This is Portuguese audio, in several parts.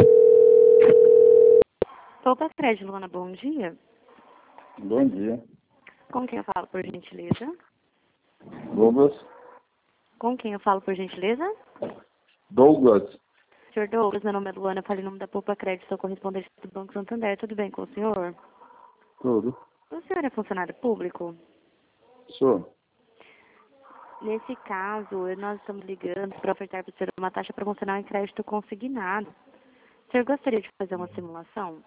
Poupa Crédito, Luana, bom dia. Bom dia. Com quem eu falo, por gentileza? Douglas. Com quem eu falo, por gentileza? Douglas. Senhor Douglas, meu nome é Luana, eu falei em nome da Poupa Crédito, sou correspondente do Banco Santander. Tudo bem com o senhor? Tudo. O senhor é funcionário público? Sou. Nesse caso, nós estamos ligando para ofertar para o senhor uma taxa promocional em crédito consignado. O senhor gostaria de fazer uma simulação?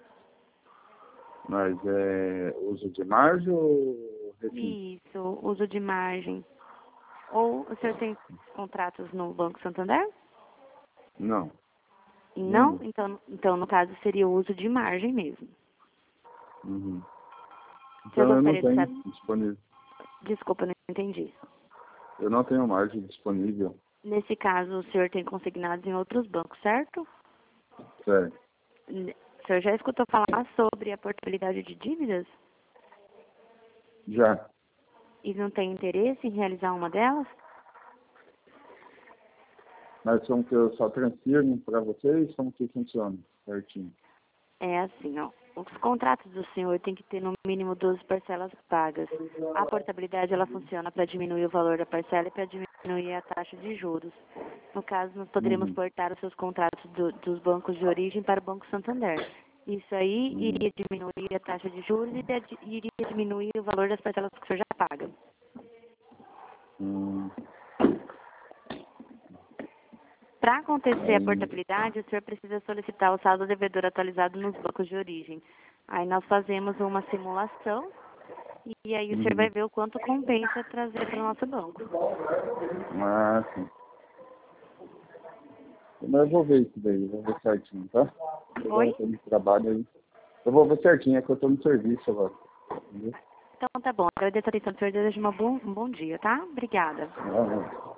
Mas é uso de margem ou refim? Isso, uso de margem. Ou o senhor tem contratos no Banco Santander? Não. Não? Então, no caso, seria o uso de margem mesmo. Uhum. O senhor Então eu não gostaria de saber... tenho disponível. Desculpa, não entendi. Eu não tenho margem disponível. Nesse caso, o senhor tem consignados em outros bancos, certo? Certo. O senhor já escutou falar sobre a portabilidade de dívidas? Já. E não tem interesse em realizar uma delas? Mas como que eu só transfiro para vocês, como que funciona certinho? É assim, ó. Os contratos do senhor tem que ter no mínimo 12 parcelas pagas. A portabilidade, ela funciona para diminuir o valor da parcela e para diminuir a taxa de juros. No caso, nós poderíamos Uhum. portar os seus contratos dos bancos de origem para o Banco Santander. Isso aí Uhum. iria diminuir a taxa de juros e iria diminuir o valor das parcelas que o senhor já paga. Hum. Para acontecer a Aí, portabilidade, o senhor precisa solicitar o saldo devedor atualizado nos bancos de origem. Aí nós fazemos uma simulação e aí o senhor vai uhum. ver o quanto compensa trazer para o nosso banco. Ah, sim. Mas eu vou ver isso daí, vou ver certinho, tá? Agora Oi? eu tô no trabalho aí. Eu vou ver certinho, é que eu tô no serviço agora. Entendeu? Então tá bom. Agradeço a atenção do senhor e desejo um bom dia, tá? Obrigada. Ah,